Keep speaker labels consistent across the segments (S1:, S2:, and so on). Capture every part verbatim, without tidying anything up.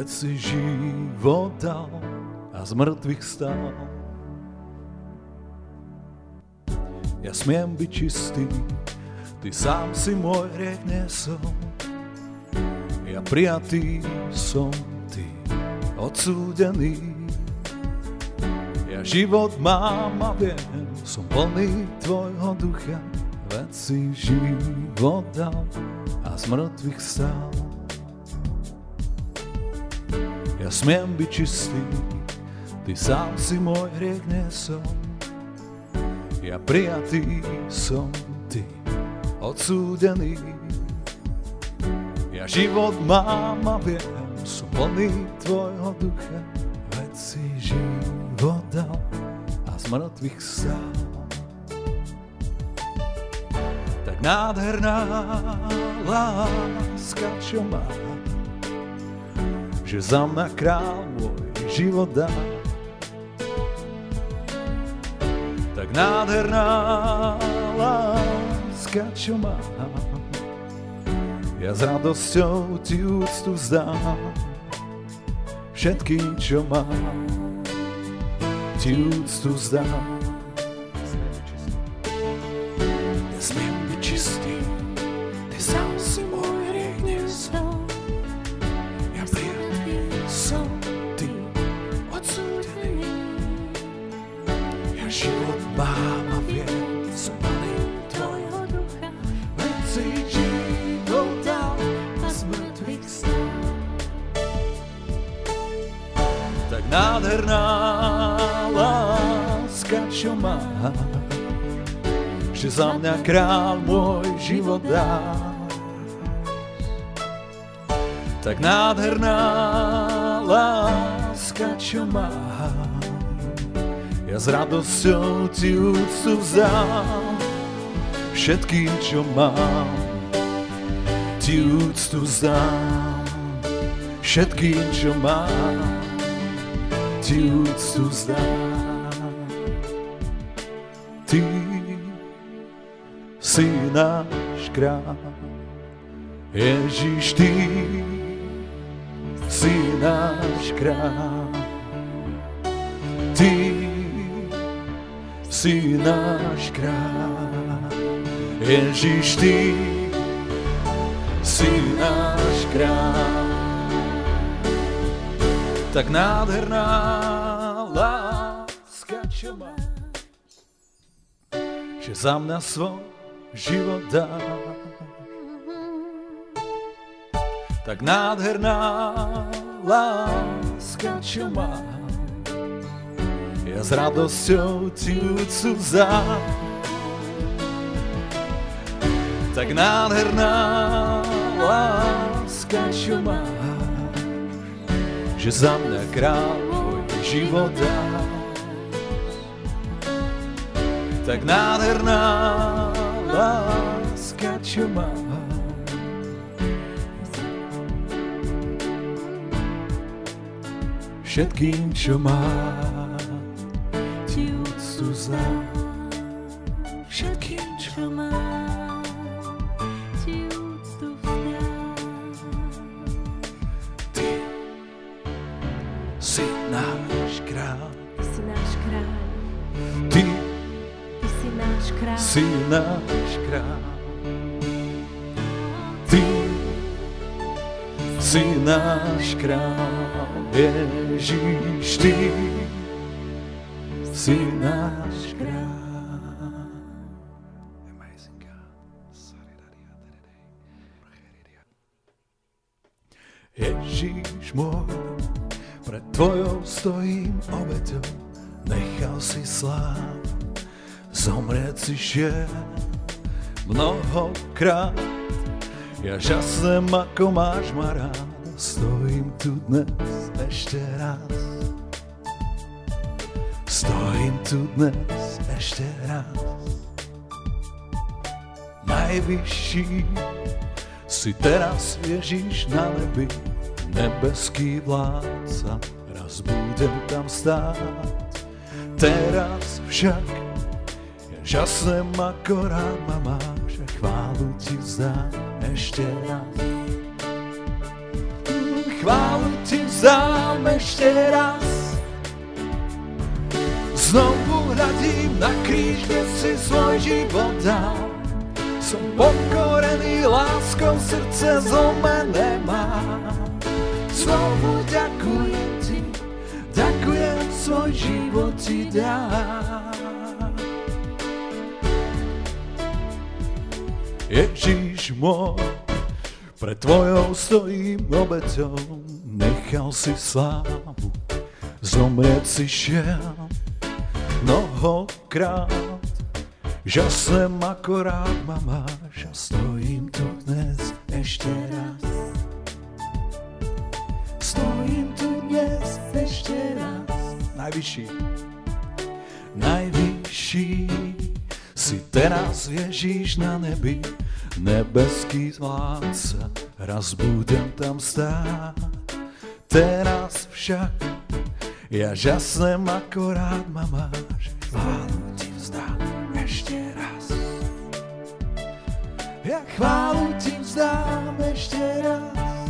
S1: veď si život dal a z mŕtvych stal. Ja smiem byť čistý, ty sám si môj hriech nesol. Ja prijatý som, ty odsúdený. Ja život mám a viem, som plný tvojho ducha, veď si život dal a z mŕtvych stal. Ja smiem byť čistý, ty sám si môj hriech nesol. Ja prijatý som, ty odsúdený. Ja život mám a viem, som plný tvojho ducha, veď si život dal a z mŕtvych stal. Tak nádherná láska, čo má, že za mňa král môj život dá. Tak nádherná láska, čo má, ja s radosťou ti úctu vzdám. Všetkým, čo mám, ti úctu vzdám. Ja smiem byť čistý, ty sám si môj hriech nesol. Ja prijatý som, ty odsúdený. Ja život mám a viem, som plný tvojho ducha, veď si život dal a z mŕtvych stal. Tak nádherná láska, čo má, že za mňa král môj život dá. Tak nádherná láska, čo má, ja s radosťou ti úctu vzdám. Všetkým, čo mám, ti úctu vzdám. Všetkým, čo mám, ti úctu vzdám. Ty si náš král, Ježiš, ty si náš král. Ty si náš král, Ježiš, ty si náš král. Tak nádherná láska, čo má, že za mňa svoj život dáš. Tak nádherná láska, čo má, ja s radosťou ti úctu vzdám. Tak nádherná láska, čo má, že za mňa král tvoj život dá. Tak nádherná láska, čo má, všetkým, čo má, ti úctu vzdám. Všetkým, čo má, ti úctu vzdám. Ty si náš král.
S2: Ty si náš král.
S1: Ty,
S2: Ty si náš král.
S1: si náš král. Ty si náš král. Ježiš, ty si náš král. Amazing God. Ježiš môj, pred tvojou stojím obeťou, nechal si slávu, zomrieť si šiel mnohokrát. Ja žasnem, ako máš ma rád, stojím tu dnes ešte raz. Stojím tu dnes ešte raz. Najvyšší si teraz, Ježiš, na nebi, nebeský vládca, raz budem tam stáť. Teraz však ja žasnem, ako rád ma máš, a chválu ti vzdám ešte raz. Chválu ti vzdám ešte raz. Znovu hľadím na kríž, kde si svoj život dal. Som pokorený láskou, srdce zlomené mám. Znovu ďakujem ti, ďakujem, svoj život ti dám. Ježiš môj, pred tvojou stojím obeťou, nechal si slávu, zomrieť si šiel mnohokrát. Žasnem akorát ma máš a stojím tu dnes ešte raz. Stojím tu dnes ešte raz. Najvyšší, najvyšší si teraz Ježíš na nebi, nebeský vládca, raz budem tam stáť. Teraz však ja žasnem akorát ma máš, chválu ti vzdám ešte raz. Ja chválu ti vzdám ešte raz.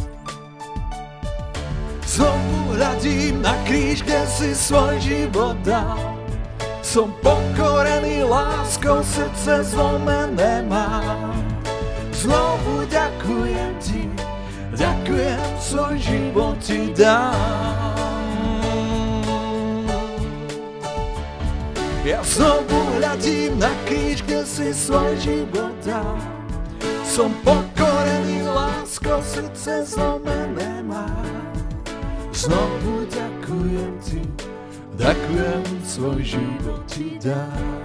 S1: Znovu hľadím na kríž, kde si svoj život dal. Som pokorený láskou, srdce zlomené mám. Znovu ďakujem ti, ďakujem, svoj život ti dám. Ja znovu hľadím na kríž, kde si svoj život dal. Som pokorený láskou, srdce zlomené mám. Znovu ďakujem ti, ďakujem, svoj život ti dám.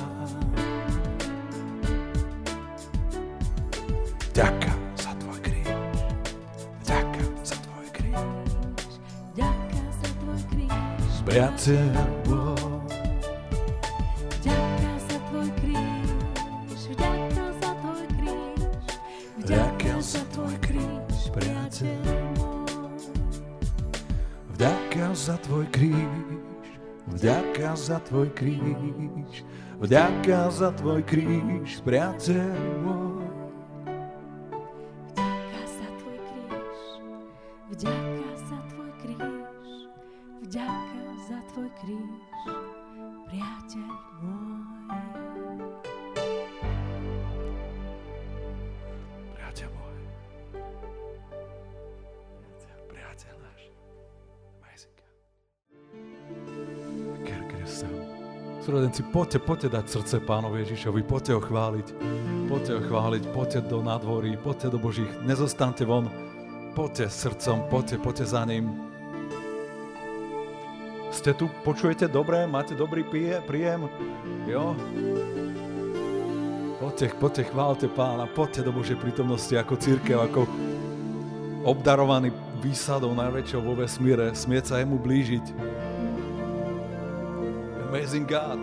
S1: Ďaká za tvoj kríž, ďaká za tvoj kríž,
S2: ďaká za tvoj kríž,
S1: priateľ môj.
S2: Ďaká za tvoj kríž, ďaká za tvoj kríž,
S1: Vďaka za tvoj kríž, priateľ môj. Vďaka za tvoj kríž, vďaka za tvoj kríž, vďaka za tvoj kríž, priateľ môj.
S2: Vďaka za tvoj kríž, vďaka za tvoj kríž, priateľ môj.
S1: Priateľ môj. Priateľ náš. Amazing. Ker Krista. Súrodenci, poďte, poďte dať srdce Pánovi Ježišovi, poďte ho chváliť, poďte ho chváliť, poďte do nádvorí, poďte do Božích, nezostante von, poďte srdcom, poďte, poďte za ním. Ste tu, počujete dobre, máte dobrý príjem, jo? Poďte, poďte, chválte Pána, poďte do Božej prítomnosti ako cirkev, ako obdarovaný výsadou najväčšou vo vesmíre, smieť sa jemu blížiť. Amazing God.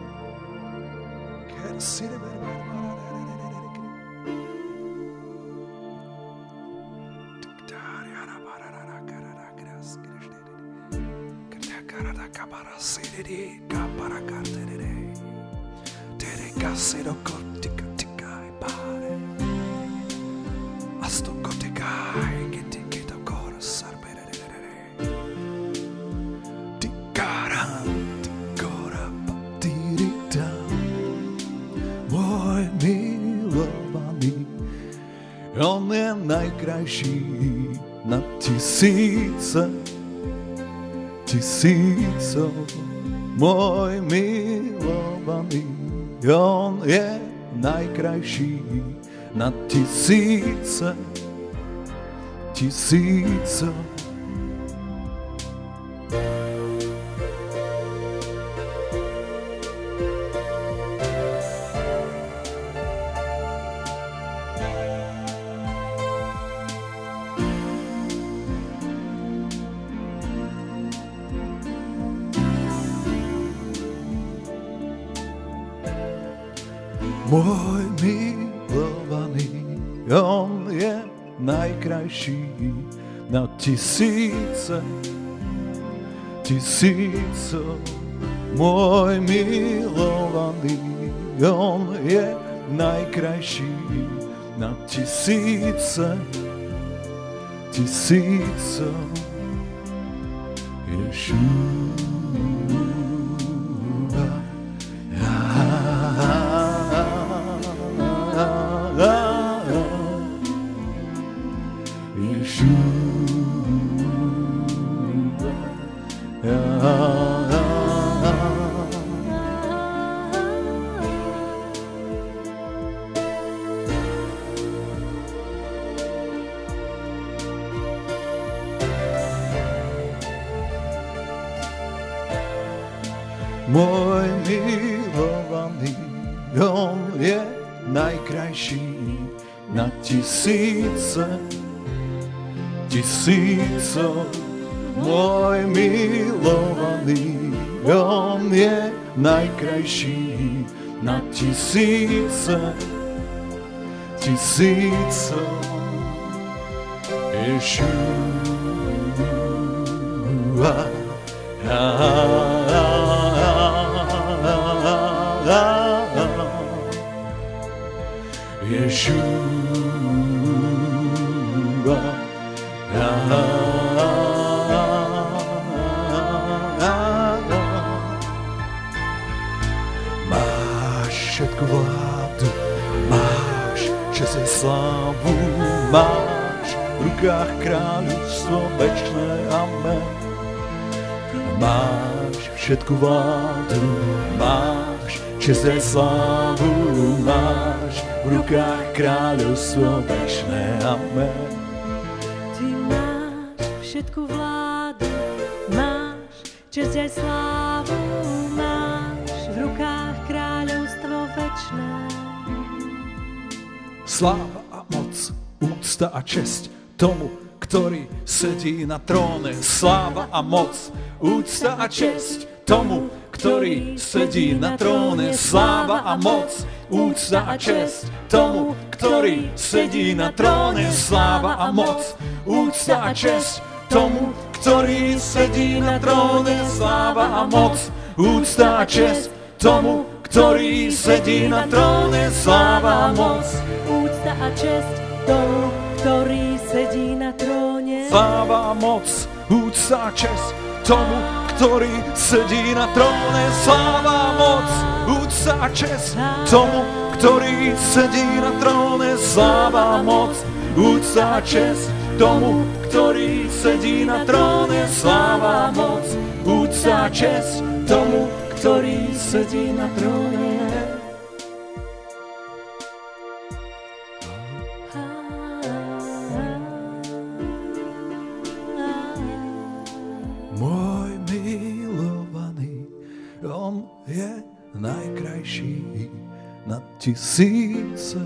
S1: On je najkrajší na tisíce, tisícov, môj milovaný. On je najkrajší na tisíce, tisícov. Môj milovaný, on je najkrajší na tisíce, tisícov. Môj milovaný, on je najkrajší na tisíce, tisícov. Môj milovaný, on je najkrajší na tisíce, tisícov. Môj milovaný, on je najkrajší na tisíce, tisícov. Ješua, Ješua, máš všetku vládu, máš čest a slávu, máš v rukách kráľovstvo večné, amen. Máš všetku vládu, máš čest a slávu, máš v rukách kráľovstvo večné, amen.
S2: Ty máš všetku vládu, máš česť aj slávu, máš v rukách kráľovstvo večné.
S1: Sláva a moc, úcta a česť tomu, ktorý sedí na tróne. Sláva a moc, úcta a česť tomu, ktorý sedí na tróne. Sláva a moc, úcta a česť tomu, ktorý sedí na tróne. Sláva a moc, úcta a česť tomu, ktorý sedí na tróne. Sláva a moc, úcta a česť tomu, ktorý sedí na tróne. Sláva a moc,
S2: úcta a česť tomu, ktorý sedí na tróne.
S1: Sláva a moc, úcta a česť tomu, ktorý sedí na tróne. Sláva a moc, úcta a česť tomu, ktorý sedí na tróne. Sláva a moc, úcta a česť tomu, ktorý sedí na tróne. Sláva a moc, úcta a česť tomu, ktorý sedí na tróne. Môj milovaný, on je najkrajší na tisíce,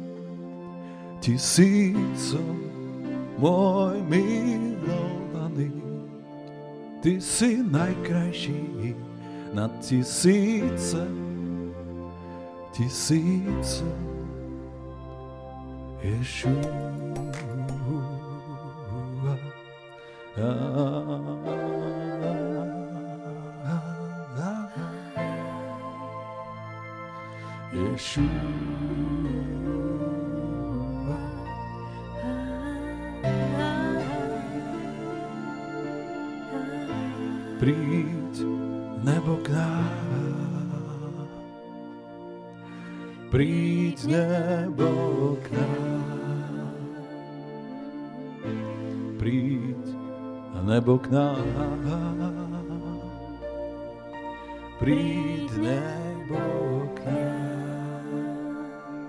S1: tisícov. Môj milovaný, ty si najkrajší na tisíce, tisíce. Ješua. Ješua. Príď, nebo k nám, príď, nebo k nám, príď, nebo k nám, príď, nebo k nám.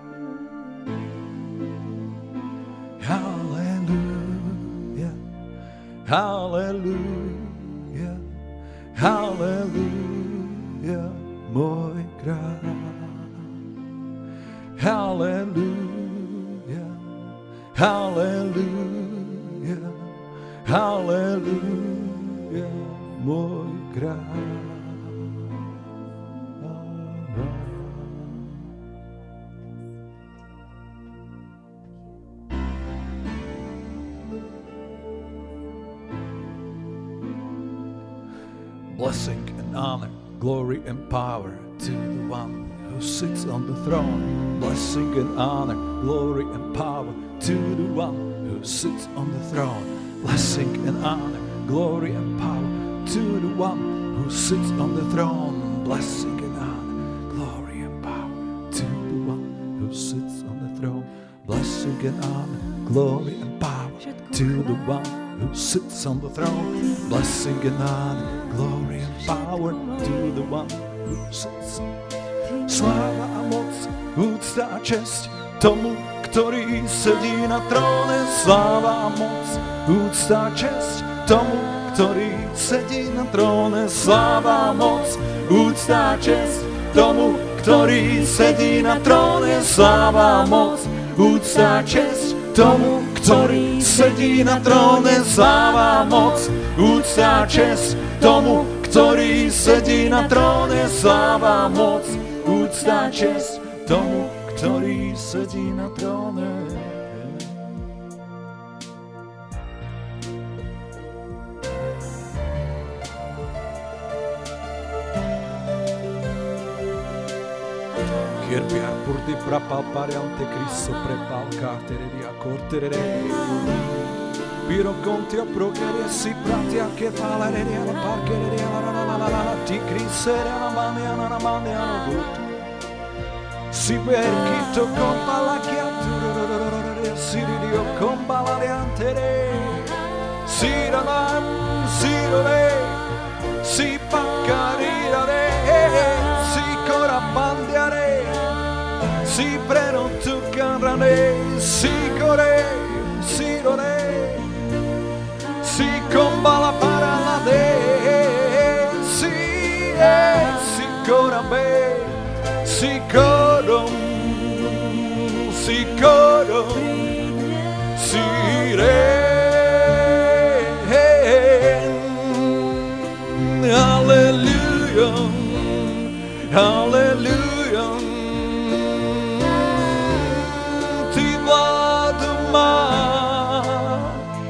S1: Halleluja, halleluja, halleluja, môj kráľ. Halleluja, halleluja, halleluja, môj kráľ. Blessing and honor, glory and power to the one who sits on the throne. Blessing and honor, glory and power to the one who sits on the throne. Blessing and honor, glory and power to the one who sits on the throne. Blessing and honor, glory and power to the one who sits on the throne. Blessing and honor, glory and power to the one who sits on the throne. Blessing and honor, glory and power to the one who sits. Sláva a moc, úcta a česť tomu, ktorý sedí na tróne. Sláva a moc, úcta a česť tomu, ktorý sedí na tróne. Sláva a moc, úcta a česť tomu, ktorý sedí na tróne. Sláva a moc, úcta a česť tomu, ktorý sedí na tróne. Sláva a moc, úcta a česť tomu, ktorý sedí na tróne. Sláva a moc, úcta a česť tomu, ktorý sedí na tróne. Kierbia purdi prapal pariante crisso prepal cartereria corterere. Piro contio progeria si pratia che palereria la parchereria la la la la la ti crissere la mania la mania la gut. Si perchito compa la chiatura si dio compa la leantere. Si ralam si role si paccarire si corapandiare si preno tu carrane si core si role si comba la paralade si e si corambe si coro si coro si re hallelujah hallelujah ti vládu máš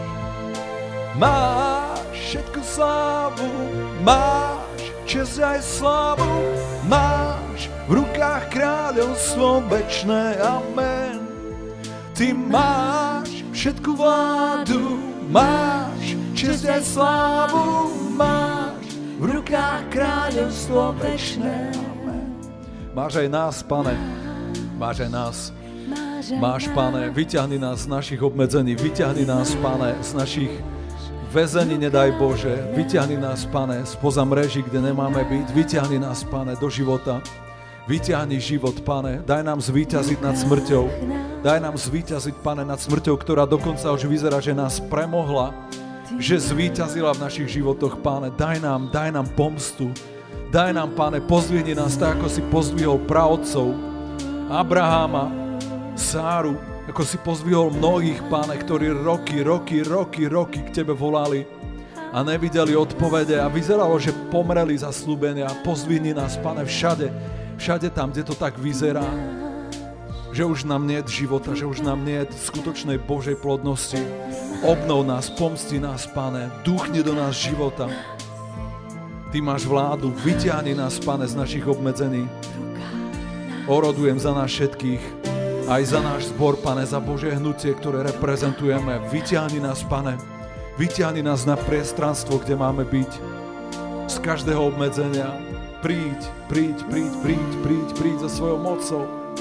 S1: máš všetku slávu máš česť aj slávu máš v rukách kráľovstvo večné amen ty máš všetku vládu máš česť aj slávu máš v rukách kráľovstvo večné amen. Máš aj nás, Pane, máš aj nás. Máš, Pane, vyťahni nás z našich obmedzení, vyťahni nás, Pane, z našich väzení, nedaj Bože, vyťahni nás, Pane, spoza mreží, kde nemáme byť, vyťahni nás, Pane, do života, vyťahni život, Pane, daj nám zvíťaziť nad smrťou, daj nám zvíťaziť, Pane, nad smrťou, ktorá dokonca už vyzerá, že nás premohla, že zvíťazila v našich životoch, Páne, daj nám, daj nám pomstu, daj nám, Páne, pozdvihni nás tak, ako si pozdvihol praotcov, Abraháma, Sáru, ako si pozdvihol mnohých, Páne, ktorí roky, roky, roky, roky k Tebe volali a nevideli odpovede a vyzeralo, že pomreli za sľúbenia. Pozdvihni nás, Páne, všade, všade tam, kde to tak vyzerá, že už nám niet života, že už nám niet skutočnej Božej plodnosti. Obnov nás, pomsti nás, Pane, duchni do nás života. Ty máš vládu, vyťahni nás, Pane, z našich obmedzení. Orodujem za nás všetkých, aj za náš zbor, Pane, za Božie hnutie, ktoré reprezentujeme. Vyťahni nás, Pane, vyťahni nás na priestranstvo, kde máme byť. Z každého obmedzenia. Príď, príď, príď, príď, príď, príď so svojou mocou.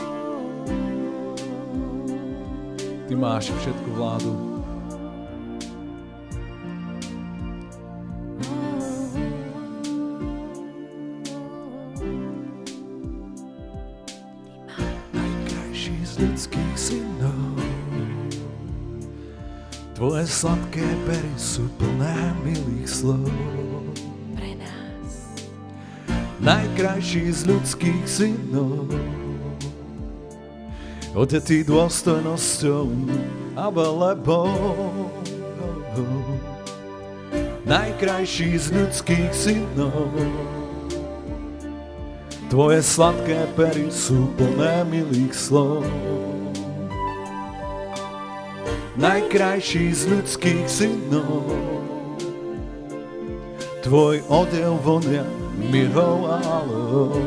S1: Ty máš všetku vládu. Najkrajší z ľudských synov, tvoje sladké pery sú plné milých slov.
S2: Pre nás.
S1: Najkrajší z ľudských synov, odetý dôstojnosťou a velebou. Najkrajší z ľudských synov, tvoje sladké pery sú plné milých slov. Najkrajší z ľudských synov, tvoj odev vonia myrou a aloe.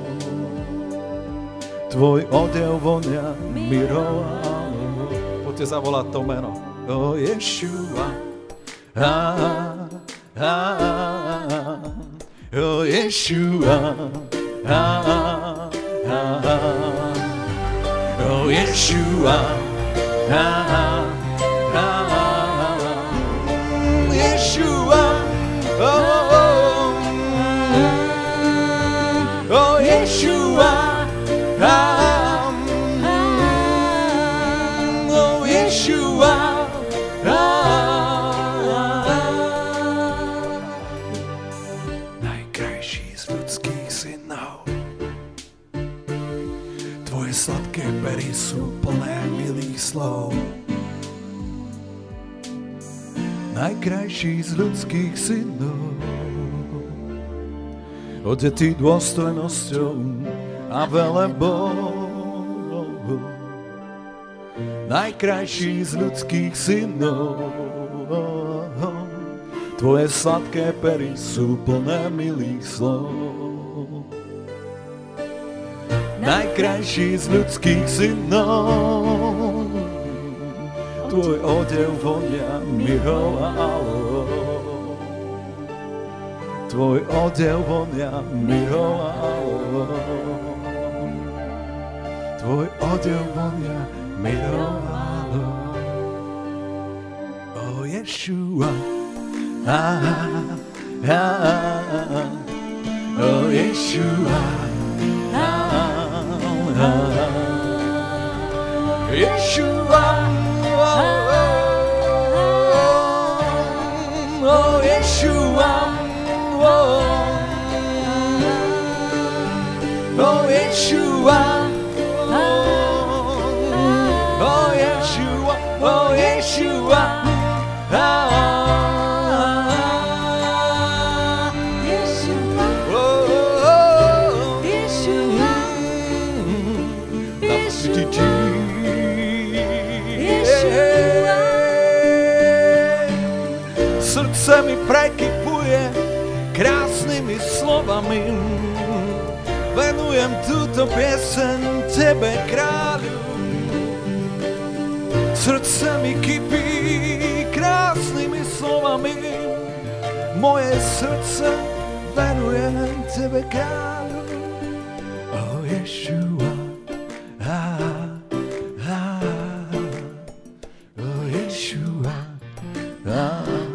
S1: Tvoj odev vonia myrou a aloe. Poďte zavolať to meno. O Ješua. Ha, ha, ha, oh Ješua, ah, ah, ah, oh Ješua, ah, ah, ah, Ješua, oh, oh, oh Ješua, ah, oh Ješua, najkrajší z ľudských synov. Tvoje sladké pery sú plné milých slov. Najkrajší z ľudských synov, odetý dôstojnosťou a velebou. Najkrajší z ľudských synov, tvoje sladké pery sú plné milých slov. Najkrajší z ľudských synov, tvoj odev vonia myrou a aloe. Tvoj odev vonia myrou a aloe. Tvoj odev vonia myrou a aloe. Oh Ješua, ah, ah, ah, oh Ješua, ah, ah, ah, Ješua, oh, oh Ješua, oh, oh Ješua, oh Ješua, oh Ješua, srdce mi prekypuje krásnymi slovami. Venujem túto pieseň tebe, kráľu. Srdce mi kypí krásnymi slovami. Moje srdce venujem tebe, kráľu. Oh Ješua, ah, ah, oh Ješua, ah.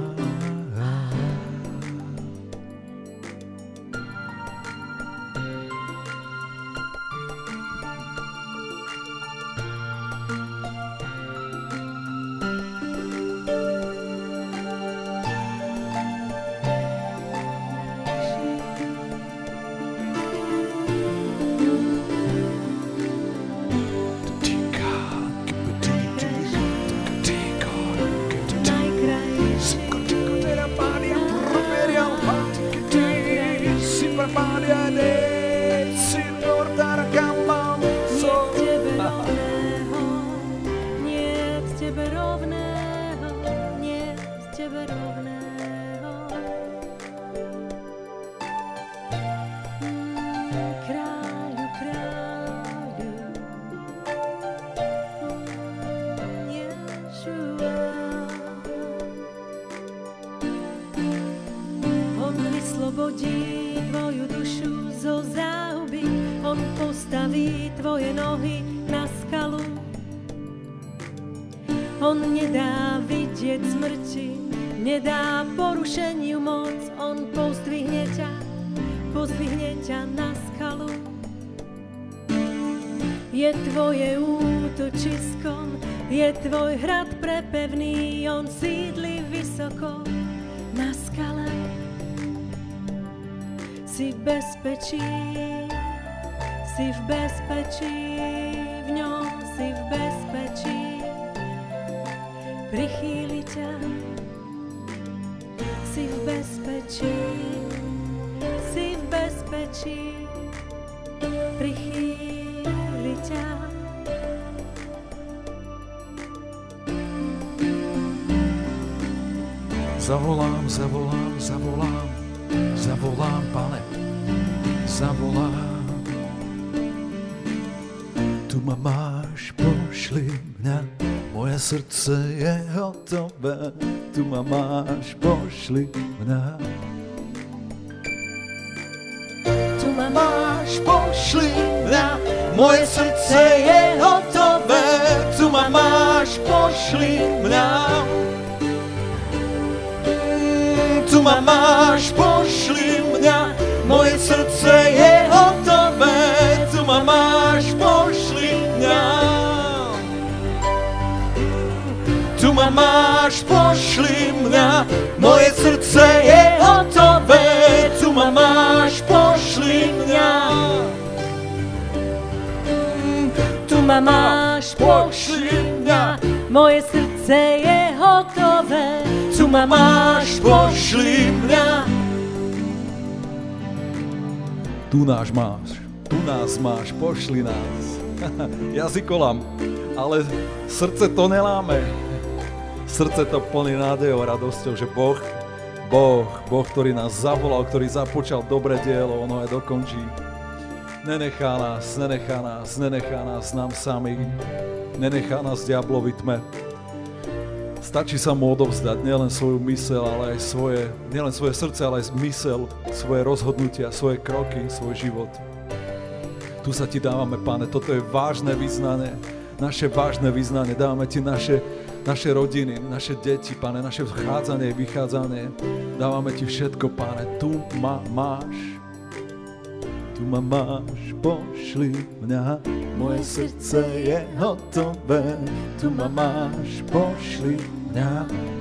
S2: Vyslobodí tvoju dušu zo záhuby, on postaví tvoje nohy na skalu. On nedá vidieť smrti, nedá porušeniu moc, on pozdvihne ťa, pozdvihne ťa na skalu. Je tvoje útočisko, je tvoj hrad prepevný, on sídli vysoko na skale. Si v bezpečí, si v bezpečí, v ňom si v bezpečí. Prichýli ťa, si v bezpečí, si v bezpečí. Prichýli ťa.
S1: Zavolám, zavolám, zavolám, zavolám, Pane, zavolám. Tu ma máš, pošli mňa, moje srdce je hotové. Tu ma máš, pošli mňa.
S2: ma
S1: máš, pošli mňa, moje srdce je hotové, tu ma máš, pošli mňa. Tu ma máš, pošli mňa, moje srdce je hotové, tu ma máš, pošli mňa. Tu ma máš, pošli mňa, moje srdce je hotové, tu ma máš, pošli mňa.
S2: Tu ma máš, pošli mňa, moje srdce je hotové, tu ma máš, pošli mňa.
S1: Tu náš máš, tu nás máš, pošli nás. Jazykolám, ale srdce to neláme. Srdce to plní nádejou, radosťou, že Boh, Boh, Boh, ktorý nás zavolal, ktorý započal dobré dielo, ono aj dokončí. Nenechá nás, nenechá nás, nenechá nás nám samých, nenechá nás diablovi tme. Stačí sa mu odovzdať nielen svoju myseľ, ale aj svoje, nielen svoje srdce, ale aj myseľ, svoje rozhodnutia, svoje kroky, svoj život. Tu sa ti dávame, Pane, toto je vážne vyznanie, naše vážne vyznanie, dávame ti naše, naše rodiny, naše deti, Pane, naše vchádzanie, vychádzanie, dávame ti všetko, Pane, tu ma máš. Tu ma máš, pošli mňa, moje srdce je hotové. Tu ma máš, pošli mňa.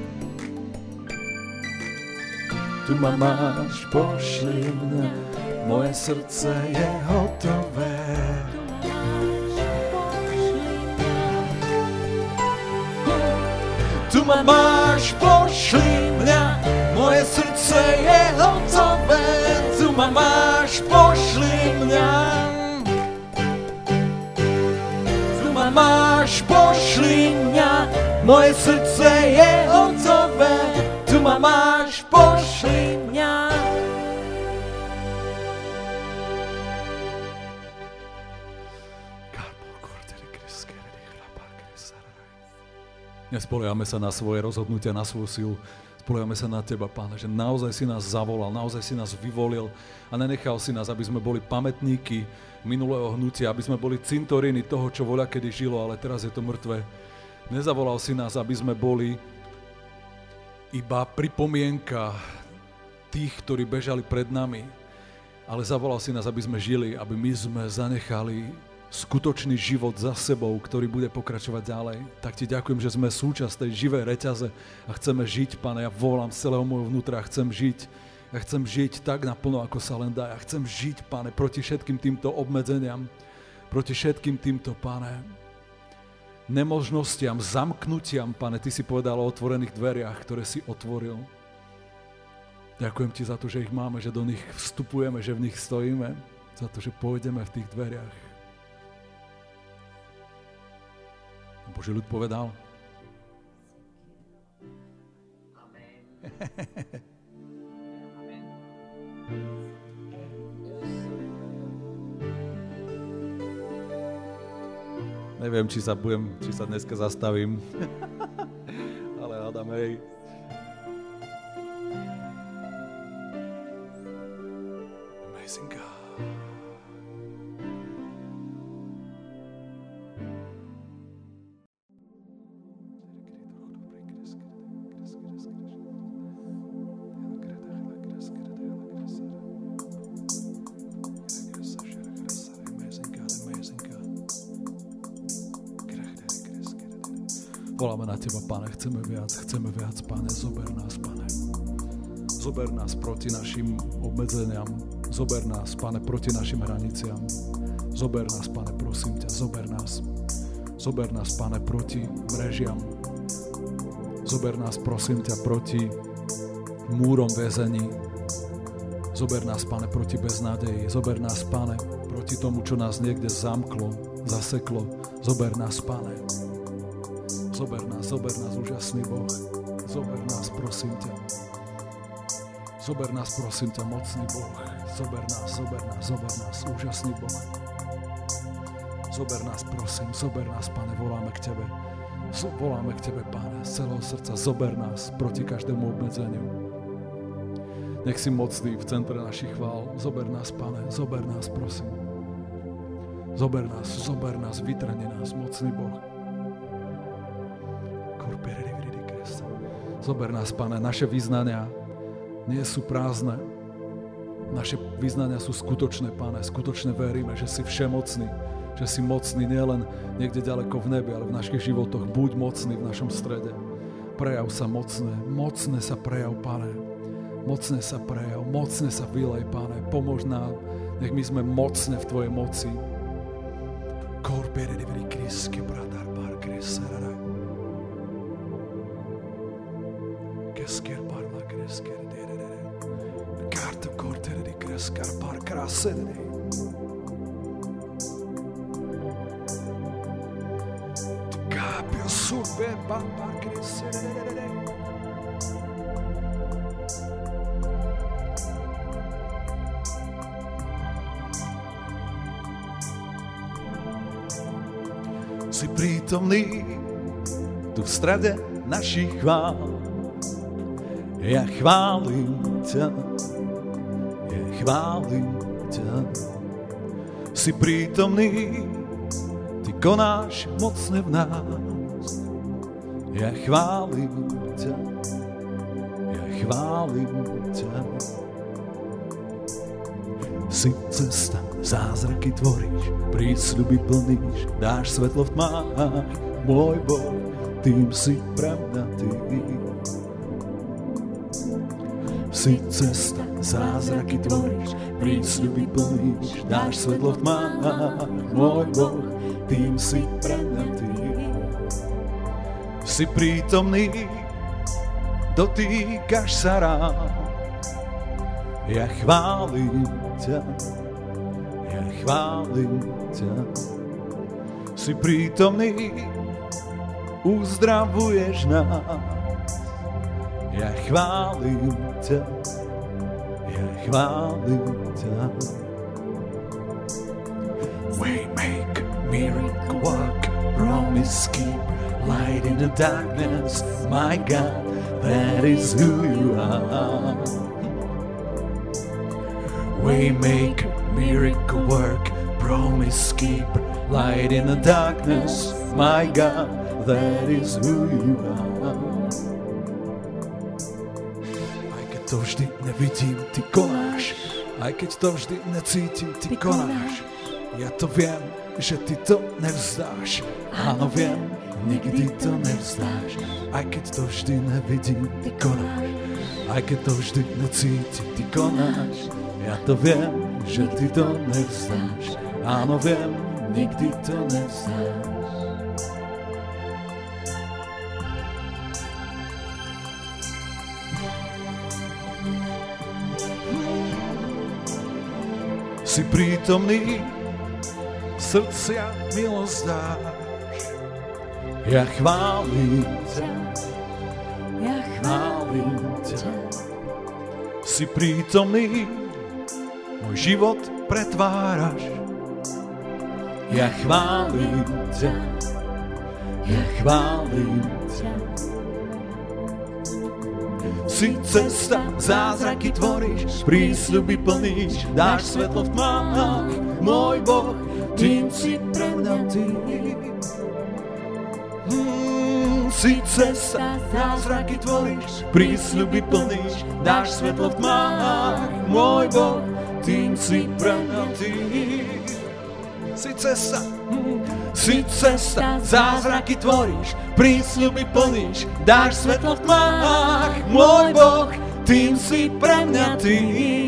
S1: Tu ma máš, pošli mňa, moje srdce je hotové. Tu ma máš, pošli mňa, moje srdce je hotové. Tu ma máš, pošli mňa. Tu ma máš, pošli mňa, moje srdce je hotové. Tu ma máš, pošli mňa. Nespoliehame sa na svoje rozhodnutia, na svoju silu. Spoliehame sa na teba, Páne, že naozaj si nás zavolal, naozaj si nás vyvolil a nenechal si nás, aby sme boli pamätníky minulého hnutia, aby sme boli cintoríny toho, čo voľa kedy žilo, ale teraz je to mŕtve. Nezavolal si nás, aby sme boli iba pripomienka tých, ktorí bežali pred nami, ale zavolal si nás, aby sme žili, aby my sme zanechali skutočný život za sebou, ktorý bude pokračovať ďalej. Tak ti ďakujem, že sme súčasť tej živej reťaze a chceme žiť, Pane, ja volám z celého môjho vnútra, chcem žiť. Ja chcem žiť tak naplno, ako sa len dá. Ja chcem žiť, Pane, proti všetkým týmto obmedzeniam, proti všetkým týmto, Pane, nemožnostiam, zamknutiam, Pane, ty si povedal o otvorených dveriach, ktoré si otvoril. Ďakujem ti za to, že ich máme, že do nich vstupujeme, že v nich stojíme, za to, že pôjdeme v tých dveriach. Boží ľud povedal. Amen. Amen. Neviem, či sa budem, či sa dneska zastavím. Ale hádam, hej. Amazing God. Voláme na teba, Pane, chceme viac, chceme viac, Pane, zober nás, Pane. Zober nás proti našim obmedzeniam, zober nás, Pane, proti našim hraniciam. Zober nás, Pane, prosím ťa, zober nás. Zober nás, Pane, proti mrežiam. Zober nás, prosím ťa, proti múrom väzení. Zober nás, Pane, proti beznádeji. Zober nás, Pane, proti tomu, čo nás niekde zamklo, zaseklo. Zober nás, Pane. Zober nás, zober nás, úžasný Boh. Zober nás, prosím ťa. Zober nás, prosím ťa, mocný Boh. Zober nás, zober nás, zober nás, úžasný Boh. Zober nás, prosím, zober nás, Pane, voláme k tebe. Voláme k tebe, Pane, z celého srdca. Zober nás proti každému obmedzeniu. Nech si mocný v centre našich chvál. Zober nás, Pane, zober nás, prosím. Zober nás, zober nás, vytrhni nás, mocný Boh. Zober nás, Pane, naše vyznania nie sú prázdne. Naše vyznania sú skutočné, Pane. Skutočne veríme, že si všemocný, že si mocný nielen niekde ďaleko v nebi, ale v našich životoch. Buď mocný v našom strede. Prejav sa mocné, mocné sa prejav, Pane. Mocne sa prejav, mocne sa vylej, Pane. Pomôž nám, nech my sme mocne v Tvojej moci. Si prítomný tu v strede našich chvál. Ja chválim ťa, ja chválim ťa. Si prítomný, ty konáš mocne v nás. Ja chválim ťa, ja chválim ťa. Si cesta, zázraky tvoríš, prísľuby plníš, dáš svetlo v tmách. Môj Boh, tým si pre mňa ty. Si cesta, zázraky tvoríš, prísľuby plníš, dáš svetlo v tmách. Môj Boh, tým si pre mňa ty. Si prítomný, dotýkaš sa rád. Ja chválim ťa, ja chválim ťa. Si prítomný, uzdravuješ nás. Ja chválim ťa, ja chválim ťa. Waymaker, miracle worker, promise keeper, light in the darkness, my God, that is who you are. Waymaker, miracle worker, promise keeper, light in the darkness, my God, that is who you are. Aj keď to vždy nevidím, ty konáš, aj keď to vždy necítim, ty konáš. Ja to viem, že ty to nevzdáš, áno viem, nikdy to nevzdáš. Aj keď to vždy nevidím, ty konáš, aj keď to vždy necítim, ty konáš. Ja to viem, že ty to nevzdáš. Áno, viem, nikdy to nevzdáš. Si prítomný, srdcia milosť dáš. Ja chválim ťa, ja chválim ťa. Si prítomný, môj život pretváraš. Ja chválim ťa, ja chválim ťa. Si cesta, zázraky tvoríš, prísľuby plníš, dáš svetlo v tmách. Môj Boh, tým si pre mňa ty. Hmm, si cesta, zázraky tvoríš, prísľuby plníš, dáš svetlo v tmách. Môj Boh, tým si pre mňa ty. Si cesta, si cesta, zázraky tvoríš, prísľuby plníš, dáš svetlo v tmách. Môj Boh, tým si pre mňa ty.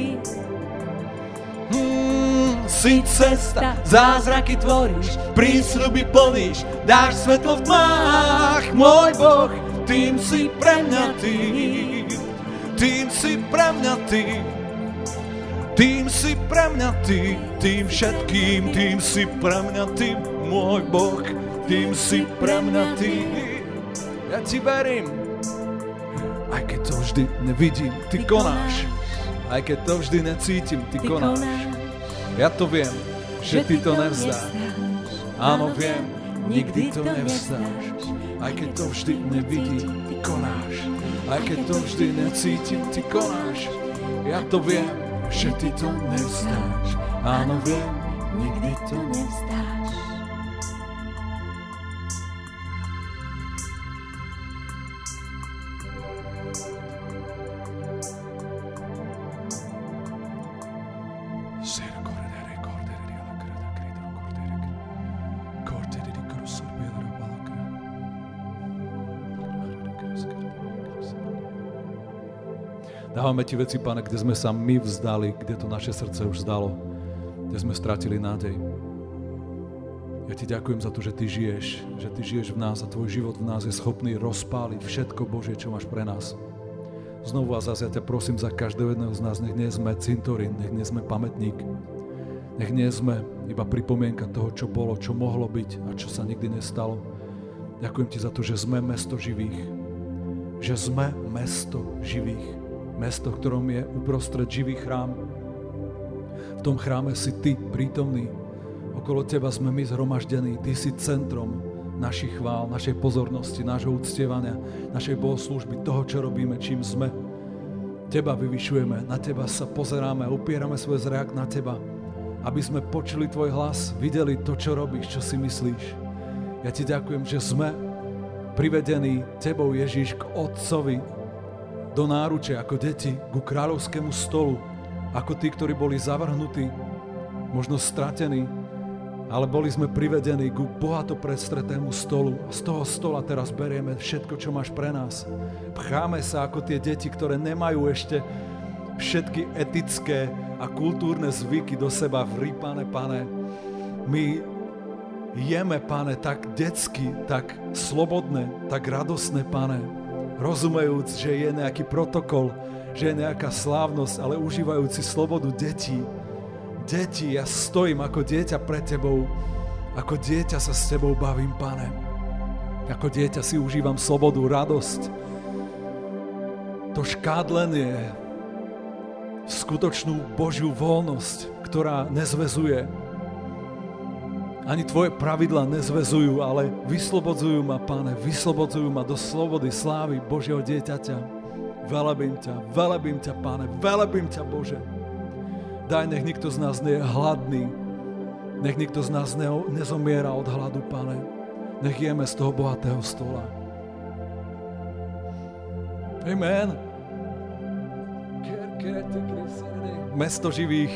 S1: Hmm, si cesta, zázraky tvoríš, prísľuby plníš, dáš svetlo v tmách. Môj Boh, tým si pre mňa ty. Tým si pre mňa ty. Tým si pre mňa ty, tým všetkým, tým si pre mňa ty, môj Boh, tým si pre mňa ty. Ja ti verím, aj keď to vždy nevidím, ty konáš. Aj keď to vždy necítim, ty konáš. Ja to viem, že ty to nevzdáš. Áno, viem, nikdy to nevzdáš. Aj keď to vždy nevidím, ty konáš. Aj keď to vždy necítim, ty konáš. Ja to viem, že ty to nevzdáš. Áno, viem, nikdy to
S2: nevzdáš.
S1: Dávame ti veci, Pane, kde sme sa my vzdali, kde to naše srdce už vzdalo, kde sme stratili nádej. Ja ti ďakujem za to, že ty žiješ, že ty žiješ v nás a tvoj život v nás je schopný rozpáliť všetko, Božie, čo máš pre nás. Znovu a zase ja ťa prosím za každého jedného z nás, nech nie sme cintorín, nech nie sme pamätník, nech nie sme iba pripomienka toho, čo bolo, čo mohlo byť a čo sa nikdy nestalo. Ďakujem ti za to, že sme mesto živých, že sme mesto živých. Mesto, v ktorom je uprostred živý chrám. V tom chráme si ty prítomný. Okolo teba sme my zhromaždení. Ty si centrom našich chvál, našej pozornosti, nášho uctievania, našej bohoslúžby, toho, čo robíme, čím sme. Teba vyvyšujeme, na teba sa pozeráme, upierame svoj zrak na teba, aby sme počuli tvoj hlas, videli to, čo robíš, čo si myslíš. Ja ti ďakujem, že sme privedení tebou, Ježiš, k Otcovi, do náruče ako deti, ku kráľovskému stolu, ako tí, ktorí boli zavrhnutí, možno stratení, ale boli sme privedení ku bohato predstretému stolu a z toho stola teraz berieme všetko, čo máš pre nás. Pcháme sa ako tie deti, ktoré nemajú ešte všetky etické a kultúrne zvyky do seba vrýpané, Pane. My jeme, Pane, tak detsky, tak slobodné, tak radosné, Pane, rozumejúc, že je nejaký protokol, že je nejaká slávnosť, ale užívajúci slobodu detí. Deti, ja stojím ako dieťa pred tebou, ako dieťa sa s tebou bavím, Pane. Ako dieťa si užívam slobodu, radosť. To škádlenie, skutočnú Božiu voľnosť, ktorá nezväzuje. Ani tvoje pravidlá nezväzujú, ale vyslobodzujú ma, Pane, vyslobodzujú ma do slobody, slávy Božieho dieťaťa. Velebím ťa, velebím ťa, Pane, velebím ťa, Bože. Daj, nech nikto z nás nie je hladný, nech nikto z nás ne, nezomiera od hladu, Pane. Nech jeme z toho bohatého stola. Amen. Mesto živých.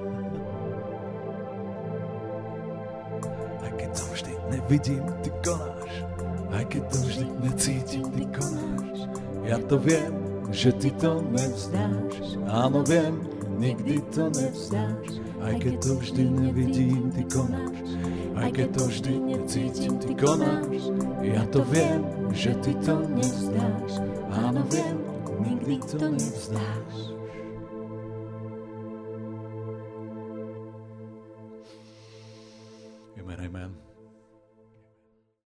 S1: Nevidím, ty konáš, aj keď to vždy necítim, ty konáš. Ja to viem, že ty to nevzdáš. Áno, viem, nikdy to nevzdáš. Aj keď to vždy nevidím, ty konáš. Aj keď to vždy necítim, ty konáš. Ja to viem, že ty to nevzdáš. Áno, viem, nikdy to nevzdáš.